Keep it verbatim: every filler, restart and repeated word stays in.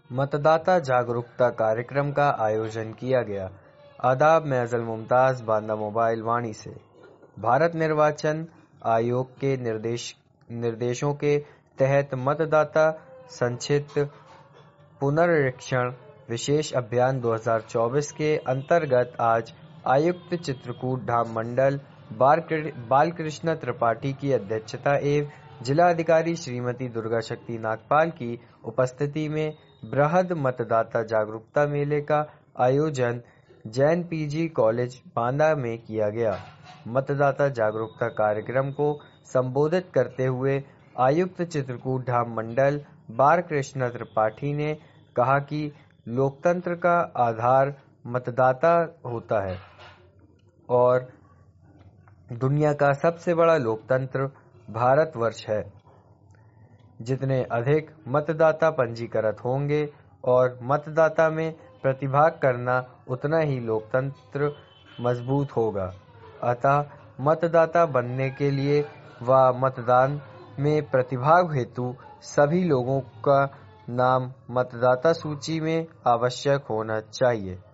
मतदाता जागरूकता कार्यक्रम का आयोजन किया गया। आदाब, मैं अजल मुमताज, बांदा मोबाइल वाणी से। भारत निर्वाचन आयोग के निर्देश निर्देशों के तहत मतदाता संक्षिप्त पुनरीक्षण विशेष अभियान दो हज़ार चौबीस के अंतर्गत आज आयुक्त चित्रकूट धाम मंडल बालकृष्ण त्रिपाठी की अध्यक्षता एवं जिलाधिकारी श्रीमती दुर्गा शक्ति नागपाल की उपस्थिति में बृहद मतदाता जागरूकता मेले का आयोजन जैन पीजी कॉलेज बांदा में किया गया। मतदाता जागरूकता कार्यक्रम को संबोधित करते हुए आयुक्त चित्रकूट धाम मंडल बालकृष्ण त्रिपाठी ने कहा कि लोकतंत्र का आधार मतदाता होता है और दुनिया का सबसे बड़ा लोकतंत्र भारतवर्ष है। जितने अधिक मतदाता पंजीकृत होंगे और मतदाता में प्रतिभाग करना, उतना ही लोकतंत्र मजबूत होगा। अतः मतदाता बनने के लिए व मतदान में प्रतिभाग हेतु सभी लोगों का नाम मतदाता सूची में आवश्यक होना चाहिए।